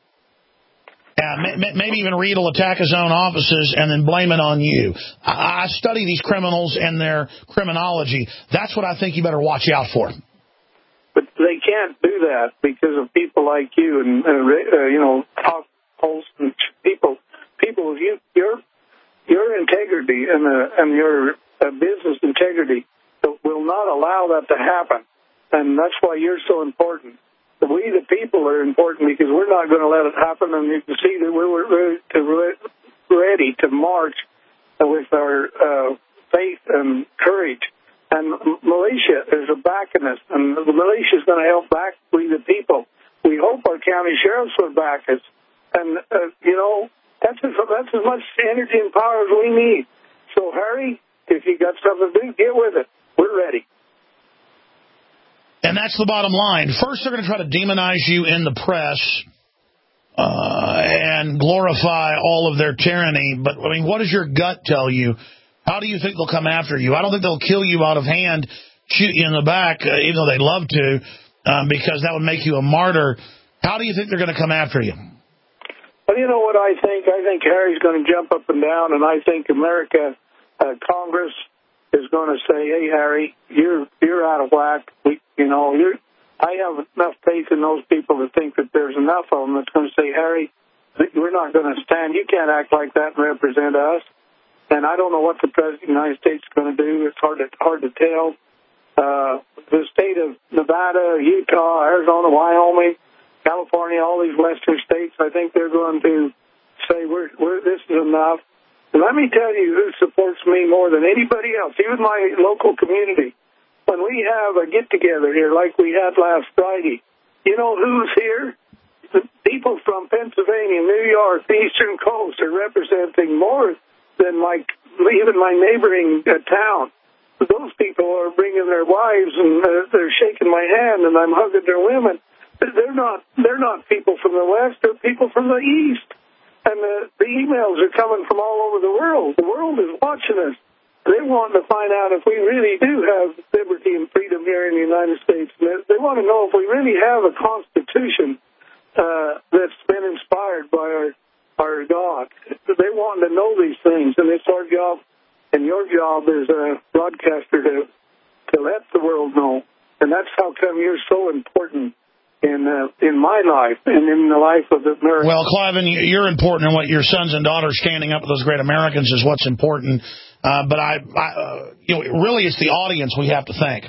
and maybe even Reed will attack his own offices and then blame it on you. I study these criminals and their criminology. That's what I think you better watch out for. But they can't do that because of people like you and, uh, you know, top hosts and people, people with you, your, your integrity and, uh, and your uh, business integrity will not allow that to happen. And that's why you're so important. We, the people, are important because we're not going to let it happen. And you can see that we're ready to, ready to march with our uh, faith and courage. And Malaysia is backing us, and Malaysia is going to help back we the people. We hope our county sheriffs will back us. And, uh, you know, that's as, that's as much energy and power as we need. So, Harry, if you got something to do, get with it. We're ready. And that's the bottom line. First, they're going to try to demonize you in the press uh, and glorify all of their tyranny. But, I mean, what does your gut tell you? How do you think they'll come after you? I don't think they'll kill you out of hand, shoot you in the back, uh, even though they'd love to, um, because that would make you a martyr. How do you think they're going to come after you? Well, you know what I think? I think Harry's going to jump up and down, and I think America, uh, Congress, is going to say, hey, Harry, you're you're out of whack. We, you know, you're, I have enough faith in those people to think that there's enough of them that's going to say, Harry, we're not going to stand. You can't act like that and represent us. And I don't know what the President of the United States is going to do. It's hard to, hard to tell. Uh, the state of Nevada, Utah, Arizona, Wyoming, California, all these western states, I think they're going to say, we're, we're, this is enough. And let me tell you who supports me more than anybody else, even my local community. When we have a get-together here like we had last Friday, you know who's here? The people from Pennsylvania, New York, the Eastern Coast are representing more than like even my neighboring uh, town. Those people are bringing their wives and uh, they're shaking my hand and I'm hugging their women. They're not they're not people from the West. They're people from the East. And the, the emails are coming from all over the world. The world is watching us. They want to find out if we really do have liberty and freedom here in the United States. And they want to know if we really have a constitution uh, that's been inspired by our our God. They want to know these things, and it's our job, and your job as a broadcaster to to let the world know. And that's how come you're so important in uh, in my life and in the life of the Americans. Well, Cliven, you're important, and what your sons and daughters standing up with those great Americans is what's important. Uh, but I, I uh, you know, really, it's the audience we have to thank.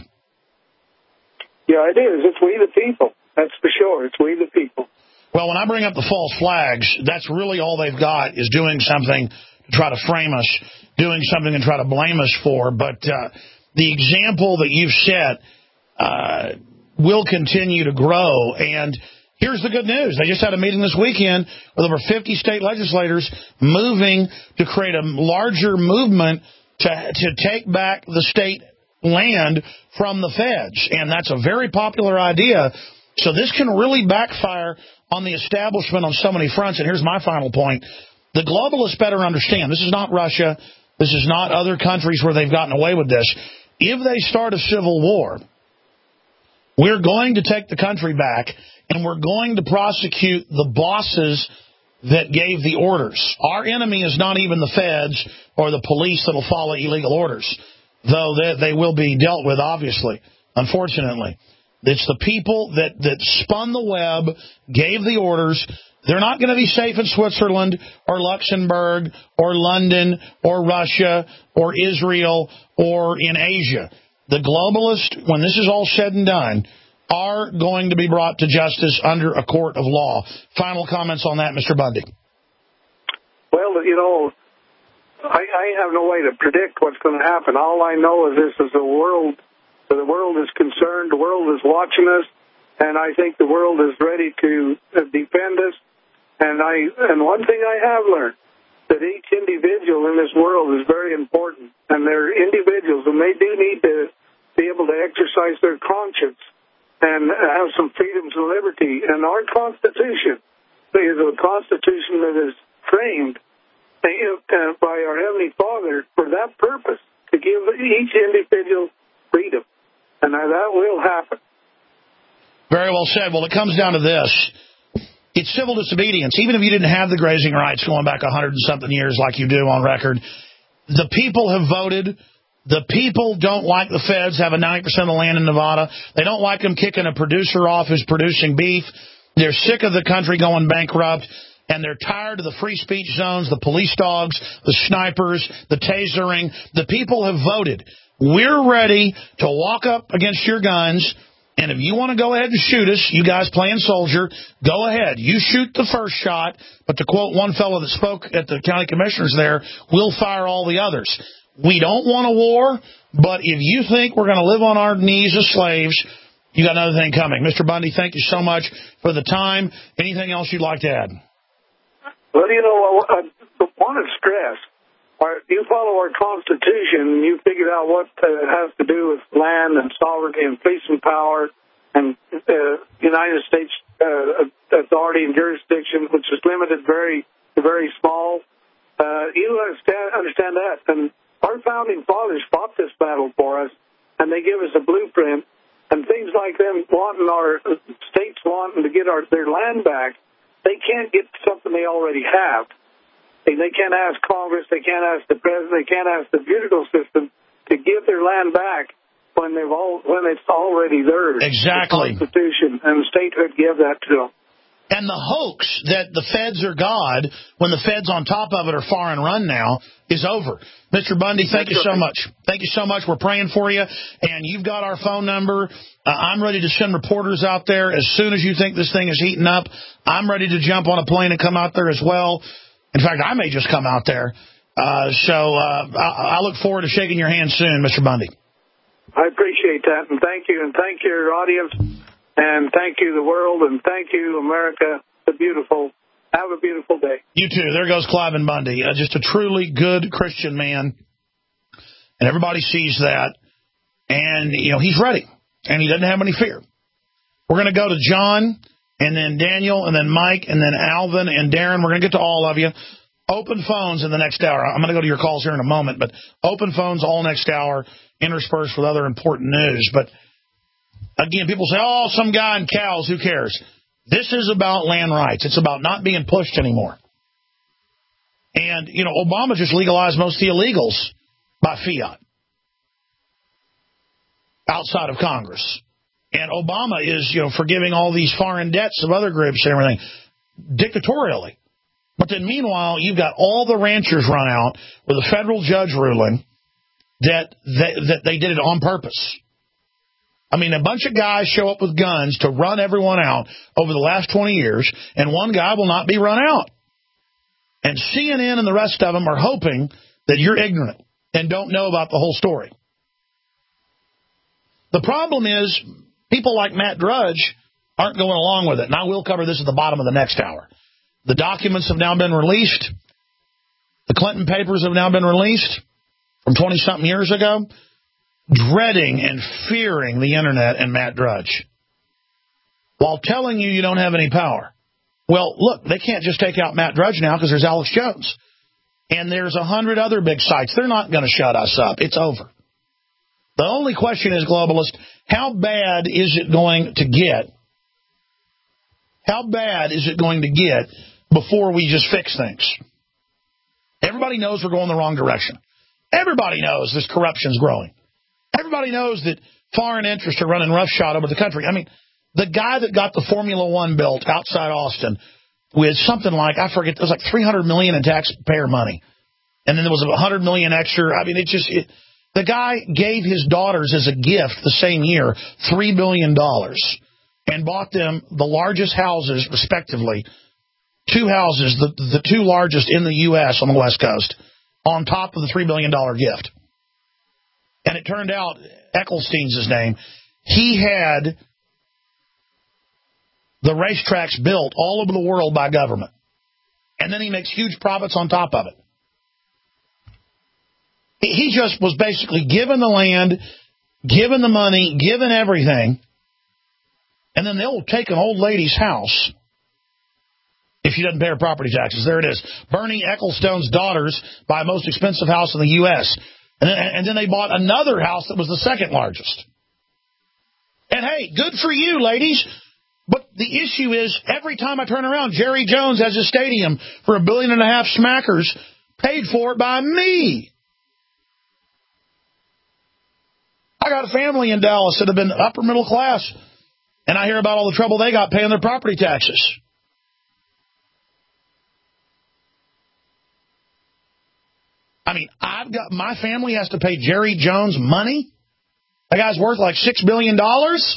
Yeah, it is. It's we the people. That's for sure. It's we the people. Well, when I bring up the false flags, that's really all they've got is doing something to try to frame us, doing something and try to blame us for. But uh, the example that you've set uh, will continue to grow. And here's the good news. They just had a meeting this weekend with over fifty state legislators moving to create a larger movement to, to take back the state land from the feds. And that's a very popular idea. So this can really backfire on the establishment on so many fronts. And here's my final point. The globalists better understand, this is not Russia. This is not other countries where they've gotten away with this. If they start a civil war, we're going to take the country back, and we're going to prosecute the bosses that gave the orders. Our enemy is not even the feds or the police that will follow illegal orders, though they, they will be dealt with, obviously, unfortunately. It's the people that, that spun the web, gave the orders. They're not going to be safe in Switzerland or Luxembourg or London or Russia or Israel or in Asia. The globalists, when this is all said and done, are going to be brought to justice under a court of law. Final comments on that, Mister Bundy. Well, you know, I, I have no way to predict what's going to happen. All I know is this is a world. The world is concerned. The world is watching us, and I think the world is ready to defend us. And I and one thing I have learned, that each individual in this world is very important, and they're individuals, and they do need to be able to exercise their conscience and have some freedoms and liberty. And our Constitution, the is a Constitution that is framed uh, by our Heavenly Father for that purpose, to give each individual freedom. And that will happen. Very well said. Well, it comes down to this. It's civil disobedience. Even if you didn't have the grazing rights going back a hundred and something years like you do on record, the people have voted. The people don't like the feds having ninety percent of the land in Nevada. They don't like them kicking a producer off who's producing beef. They're sick of the country going bankrupt, and they're tired of the free speech zones, the police dogs, the snipers, the tasering. The people have voted. We're ready to walk up against your guns, and if you want to go ahead and shoot us, you guys playing soldier, go ahead. You shoot the first shot, but to quote one fellow that spoke at the county commissioners there, we'll fire all the others. We don't want a war, but if you think we're going to live on our knees as slaves, you got another thing coming. Mister Bundy, thank you so much for the time. Anything else you'd like to add? Well, you know, I, I want to stress, our, you follow our Constitution, and you figure out what uh, has to do with land and sovereignty and policeman power and uh, United States uh, authority and jurisdiction, which is limited very, very small. Uh, you understand, understand that. And our founding fathers fought this battle for us, and they give us a blueprint. And things like them wanting our states wanting to get our their land back, they can't get something they already have. They, they can't ask Congress, they can't ask the president, they can't ask the judicial system to give their land back when they've all when it's already theirs. Exactly. The Constitution and the statehood give that to them. And the hoax that the feds are God when the feds on top of it are far and run now is over. Mister Bundy, thank you so much. Thank you so much. We're praying for you. And you've got our phone number. Uh, I'm ready to send reporters out there as soon as you think this thing is heating up. I'm ready to jump on a plane and come out there as well. In fact, I may just come out there. Uh, so uh, I, I look forward to shaking your hand soon, Mister Bundy. I appreciate that. And thank you. And thank your audience. And thank you, the world, and thank you, America. The beautiful. Have a beautiful day. You too. There goes Cliven Bundy, uh, just a truly good Christian man, and everybody sees that. And you know he's ready, and he doesn't have any fear. We're going to go to John, and then Daniel, and then Mike, and then Alvin and Darren. We're going to get to all of you. Open phones in the next hour. I'm going to go to your calls here in a moment, but open phones all next hour, interspersed with other important news. But again, people say, oh, some guy in cows, who cares? This is about land rights. It's about not being pushed anymore. And, you know, Obama just legalized most of the illegals by fiat outside of Congress. And Obama is, you know, forgiving all these foreign debts of other groups and everything dictatorially. But then meanwhile, you've got all the ranchers run out with a federal judge ruling that they, that they did it on purpose. I mean, a bunch of guys show up with guns to run everyone out over the last twenty years, and one guy will not be run out. And C N N and the rest of them are hoping that you're ignorant and don't know about the whole story. The problem is people like Matt Drudge aren't going along with it, and I will cover this at the bottom of the next hour. The documents have now been released. The Clinton papers have now been released from twenty-something years ago. Dreading and fearing the Internet and Matt Drudge, while telling you you don't have any power. Well, look, they can't just take out Matt Drudge now because there's Alex Jones. And there's a hundred other big sites. They're not going to shut us up. It's over. The only question is, globalist, how bad is it going to get? How bad is it going to get before we just fix things? Everybody knows we're going the wrong direction. Everybody knows this corruption's growing. Everybody knows that foreign interests are running roughshod over the country. I mean, the guy that got the Formula One built outside Austin with something like, I forget, it was like three hundred million dollars in taxpayer money. And then there was one hundred million dollars extra. I mean, it just, it, the guy gave his daughters as a gift the same year three billion dollars and bought them the largest houses, respectively, two houses, the, the two largest in the U S on the West Coast, on top of the three billion dollars gift. And it turned out, Ecclestein's his name, he had the racetracks built all over the world by government. And then he makes huge profits on top of it. He just was basically given the land, given the money, given everything, and then they'll take an old lady's house if she doesn't pay her property taxes. There it is. Bernie Ecclestone's daughters buy most expensive house in the U S And then, and then they bought another house that was the second largest. And, hey, good for you, ladies. But the issue is, every time I turn around, Jerry Jones has a stadium for a billion and a half smackers paid for by me. I got a family in Dallas that have been upper middle class, and I hear about all the trouble they got paying their property taxes. I mean, I've got my family has to pay Jerry Jones money. That guy's worth like six billion dollars.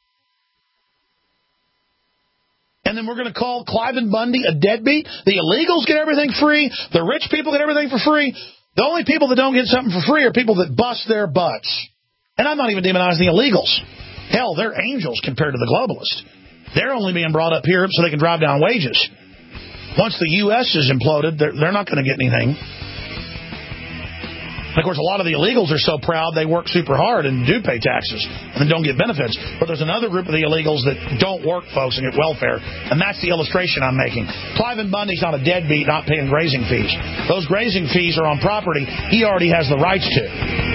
And then we're going to call Cliven Bundy a deadbeat. The illegals get everything free. The rich people get everything for free. The only people that don't get something for free are people that bust their butts. And I'm not even demonizing the illegals. Hell, they're angels compared to the globalists. They're only being brought up here so they can drive down wages. Once the U S is imploded, they're, they're not going to get anything. And, of course, a lot of the illegals are so proud they work super hard and do pay taxes and then don't get benefits. But there's another group of the illegals that don't work, folks, and get welfare. And that's the illustration I'm making. Cliven Bundy's not a deadbeat not paying grazing fees. Those grazing fees are on property he already has the rights to.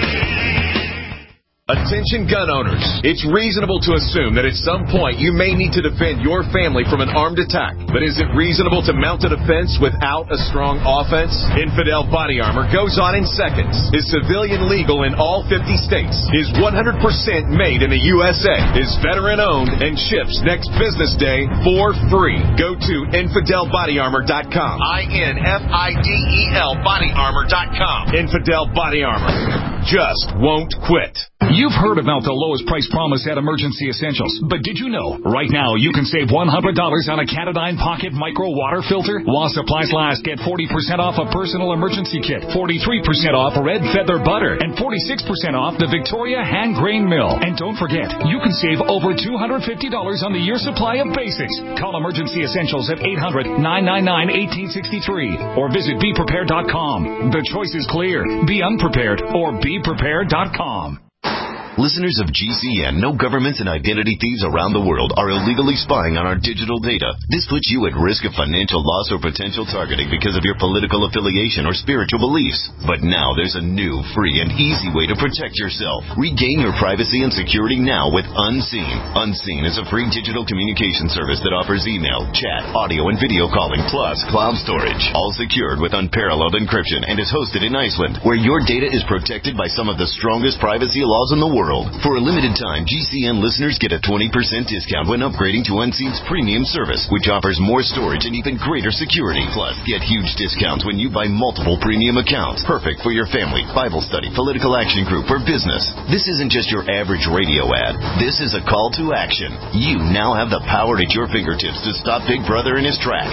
Attention gun owners. It's reasonable to assume that at some point you may need to defend your family from an armed attack. But is it reasonable to mount a defense without a strong offense? Infidel Body Armor goes on in seconds. Is civilian legal in all fifty states. Is one hundred percent made in the U S A. Is veteran owned and ships next business day for free. Go to infidel body armor dot com. I N F I D E L body armor dot com. Infidel Body Armor. Just won't quit. You've heard about the lowest price promise at Emergency Essentials, but did you know right now you can save one hundred dollars on a Katadyn Pocket Micro Water Filter? While supplies last, get forty percent off a personal emergency kit, forty-three percent off Red Feather Butter, and forty-six percent off the Victoria Hand Grain Mill. And don't forget, you can save over two hundred fifty dollars on the year supply of basics. Call Emergency Essentials at eight hundred, nine nine nine, one eight six three or visit be prepared dot com. The choice is clear. Be unprepared or be prepared dot com. Listeners of G C N know governments and identity thieves around the world are illegally spying on our digital data. This puts you at risk of financial loss or potential targeting because of your political affiliation or spiritual beliefs. But now there's a new, free, and easy way to protect yourself. Regain your privacy and security now with Unseen. Unseen is a free digital communication service that offers email, chat, audio, and video calling, plus cloud storage. All secured with unparalleled encryption and is hosted in Iceland, where your data is protected by some of the strongest privacy laws in the world. For a limited time, G C N listeners get a twenty percent discount when upgrading to Unseen's premium service, which offers more storage and even greater security. Plus, get huge discounts when you buy multiple premium accounts. Perfect for your family, Bible study, political action group, or business. This isn't just your average radio ad. This is a call to action. You now have the power at your fingertips to stop Big Brother in his tracks.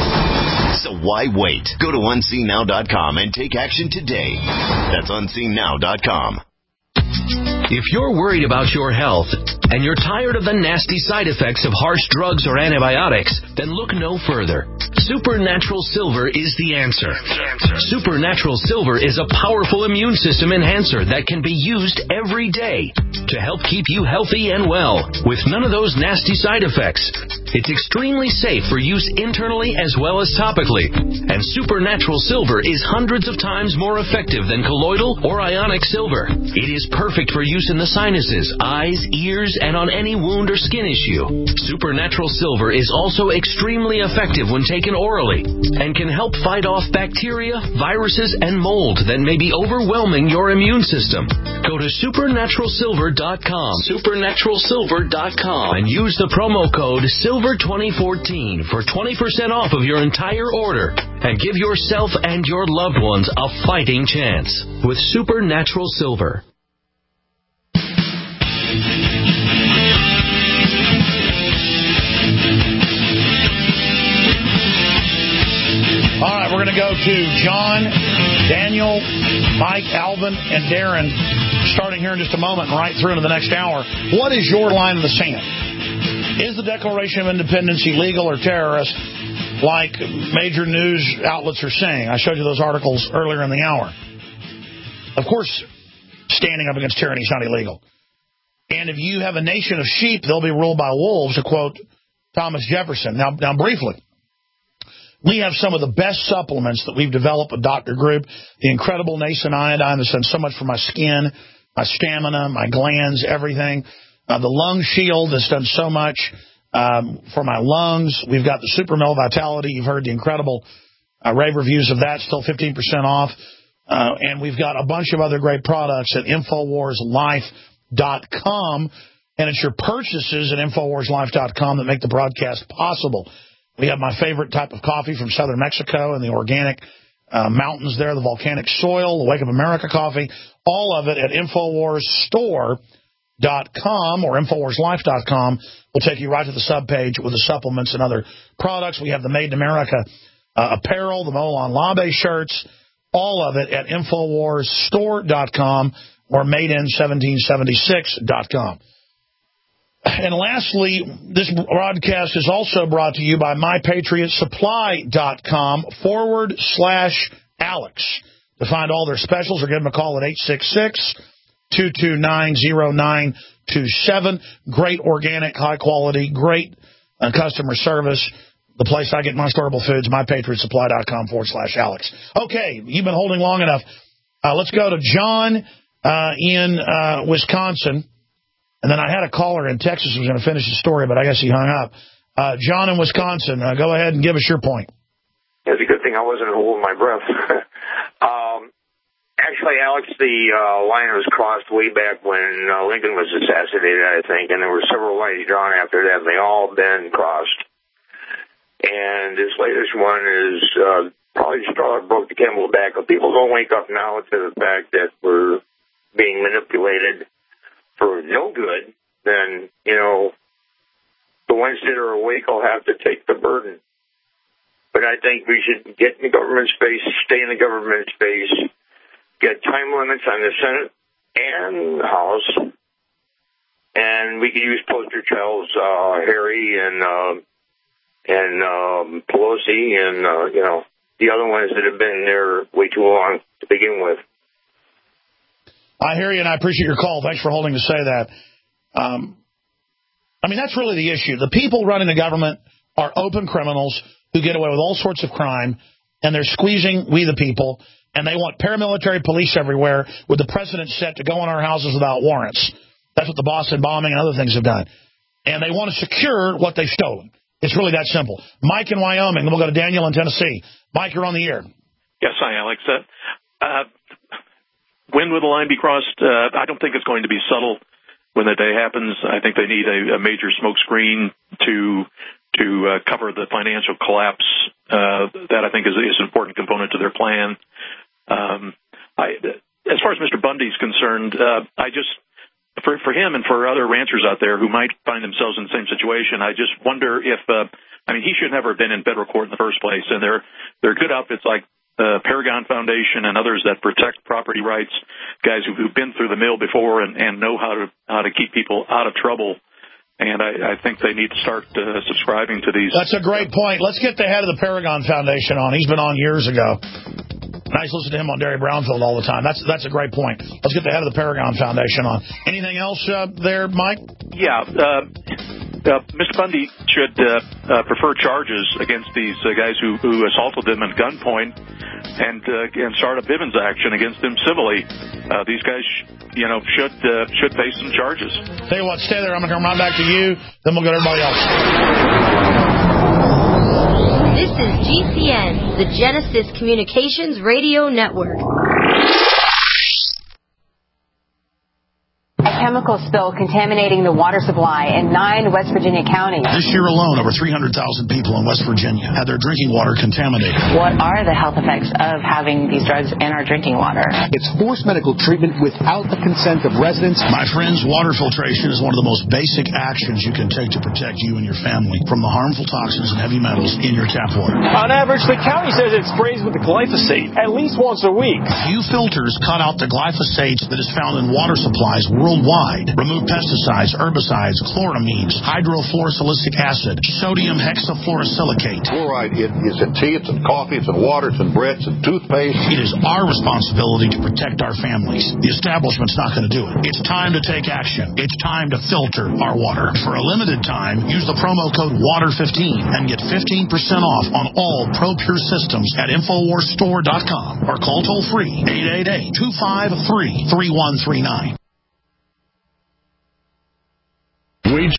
So why wait? Go to unseen now dot com and take action today. That's unseen now dot com. If you're worried about your health and you're tired of the nasty side effects of harsh drugs or antibiotics, then look no further. Supernatural Silver is the answer. Supernatural Silver is a powerful immune system enhancer that can be used every day to help keep you healthy and well with none of those nasty side effects. It's extremely safe for use internally as well as topically. And Supernatural Silver is hundreds of times more effective than colloidal or ionic silver. It is perfect for use in the sinuses, eyes, ears, and on any wound or skin issue. Supernatural Silver is also extremely effective when taken orally and can help fight off bacteria, viruses, and mold that may be overwhelming your immune system. Go to supernatural silver dot com, supernatural silver dot com, and use the promo code silver twenty fourteen for twenty percent off of your entire order and give yourself and your loved ones a fighting chance with Supernatural Silver. All right, we're going to go to John, Daniel, Mike, Alvin, and Darren starting here in just a moment and right through into the next hour. What is your line in the sand? Is the Declaration of Independence illegal or terrorist like major news outlets are saying? I showed you those articles earlier in the hour. Of course, standing up against tyranny is not illegal. And if you have a nation of sheep, they'll be ruled by wolves, to quote Thomas Jefferson. Now, now briefly, We have some of the best supplements that we've developed with Doctor Group. The incredible Nascent Iodine that's done so much for my skin, my stamina, my glands, everything. Uh, the Lung Shield that's done so much um, for my lungs. We've got the Super Male Vitality. You've heard the incredible uh, rave reviews of that, still fifteen percent off. Uh, and we've got a bunch of other great products at Infowars Life dot com. And it's your purchases at Infowars Life dot com that make the broadcast possible. We have my favorite type of coffee from southern Mexico and the organic uh, mountains there, the volcanic soil, the Wake of America coffee, all of it at Infowars Store dot com or Infowars Life dot com. We'll take you right to the subpage with the supplements and other products. We have the Made in America uh, apparel, the Molon Labe shirts, all of it at Infowars Store dot com or Made in seventeen seventy-six dot com. And lastly, this broadcast is also brought to you by My Patriot Supply dot com forward slash Alex. To find all their specials or give them a call at eight six six, two two nine, zero nine two seven. Great organic, high quality, great uh, customer service. The place I get my storable foods, My Patriot Supply dot com forward slash Alex. Okay, you've been holding long enough. Uh, let's go to John uh, in uh, Wisconsin. And then I had a caller in Texas who was going to finish the story, but I guess he hung up. Uh, John in Wisconsin, uh, go ahead and give us your point. It's a good thing I wasn't holding my breath. um, actually, Alex, the uh, line was crossed way back when uh, Lincoln was assassinated, I think, and there were several lines drawn after that, and they all been crossed. And this latest one is uh, probably the straw that broke the camel's back. If people don't wake up now to the fact that we're being manipulated for no good, then, you know, the ones that are awake will have to take the burden. But I think we should get in the government space, stay in the government space, get time limits on the Senate and the House, and we can use poster childs, uh, Harry and uh, and um, Pelosi and, uh, you know, the other ones that have been there way too long to begin with. I hear you, and I appreciate your call. Thanks for holding to say that. Um, I mean, that's really the issue. The people running the government are open criminals who get away with all sorts of crime, and they're squeezing we the people, and they want paramilitary police everywhere with the president set to go in our houses without warrants. That's what the Boston bombing and other things have done. And they want to secure what they've stolen. It's really that simple. Mike in Wyoming, then we'll go to Daniel in Tennessee. Mike, you're on the air. Yes, hi, Alex. Uh, uh, When will the line be crossed? Uh, I don't think it's going to be subtle when the day happens. I think they need a, a major smoke screen to to uh, cover the financial collapse. Uh, that I think is, is an important component to their plan. Um, I, as far as Mister Bundy's concerned, uh, I just for for him and for other ranchers out there who might find themselves in the same situation, I just wonder if uh, I mean he should never have been in federal court in the first place. And there there are good outfits like Uh, Paragon Foundation and others that protect property rights, guys who've, who've been through the mill before and, and know how to how to keep people out of trouble. And I, I think they need to start uh, subscribing to these. That's a great point. Let's get the head of the Paragon Foundation on. He's been on years ago. Nice listen to him on Derry Brownfield all the time. That's that's a great point. Let's get the head of the Paragon Foundation on. Anything else uh, there, Mike? Yeah. Uh, Uh, Mister Bundy should uh, uh, prefer charges against these uh, guys who, who assaulted them at gunpoint, and uh, and start a Bivens action against them civilly. Uh, these guys, you know, should uh, should face some charges. Tell you what, stay there. I'm going to come right back to you. Then we'll go to everybody else. This is G C N, the Genesis Communications Radio Network. A chemical spill contaminating the water supply in nine West Virginia counties. This year alone, over three hundred thousand people in West Virginia had their drinking water contaminated. What are the health effects of having these drugs in our drinking water? It's forced medical treatment without the consent of residents. My friends, water filtration is one of the most basic actions you can take to protect you and your family from the harmful toxins and heavy metals in your tap water. On average, the county says it sprays with the glyphosate at least once a week. Few filters cut out the glyphosate that is found in water supplies worldwide. worldwide. Remove pesticides, herbicides, chloramines, hydrofluorosilicic acid, sodium hexafluorosilicate. Fluoride it is in tea, it's in coffee, it's in water, it's in bread, it's in toothpaste. It is our responsibility to protect our families. The establishment's not going to do it. It's time to take action. It's time to filter our water. For a limited time, use the promo code water fifteen and get fifteen percent off on all ProPure systems at infowars store dot com or call toll-free eight eight eight, two five three, three one three nine. Wage